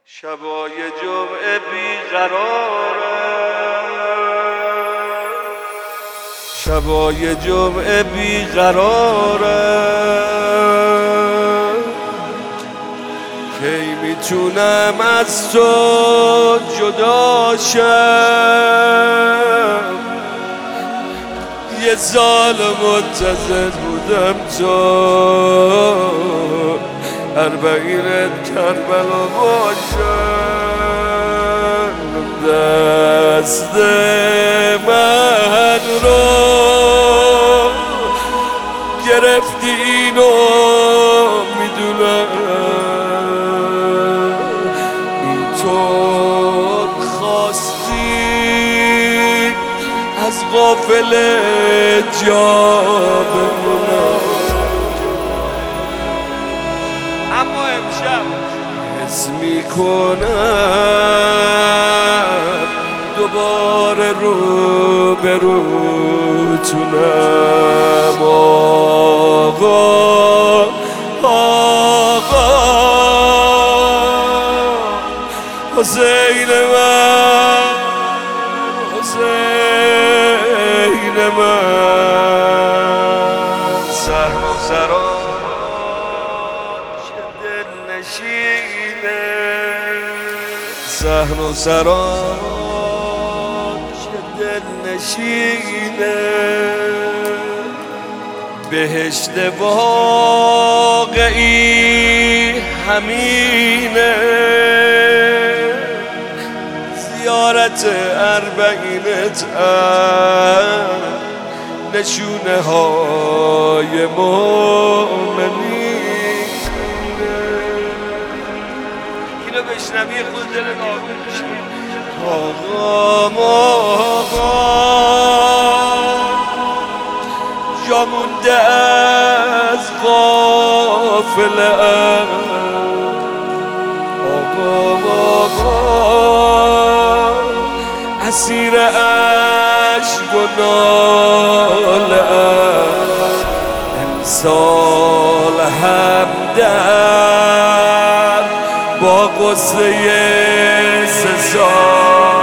شبای جمعه بیقراره، شبای جمعه بیقراره، کی میتونم از تو جدا شم؟ یه سال منتظر بودم تو اربعینت کربلا باشم، دست من رو گرفتی اینو میدونم، اینطور خواستی از غافل جا بمونم، اما امشب حس میکنم دوباره رو به روتونم. آقا حسین من، حسین من، سهم و سران چه دل نشینه، سهم و سران چه دل نشینه، بهشت واقعی همینه، زیارت اربعینت نشونه های مومنینه. اینو بشنوی خود دل ناگون میشه. آقا جا مونده از غافله، آقا اسیر عشق و ناله، امسال همدم با غصه 3 سال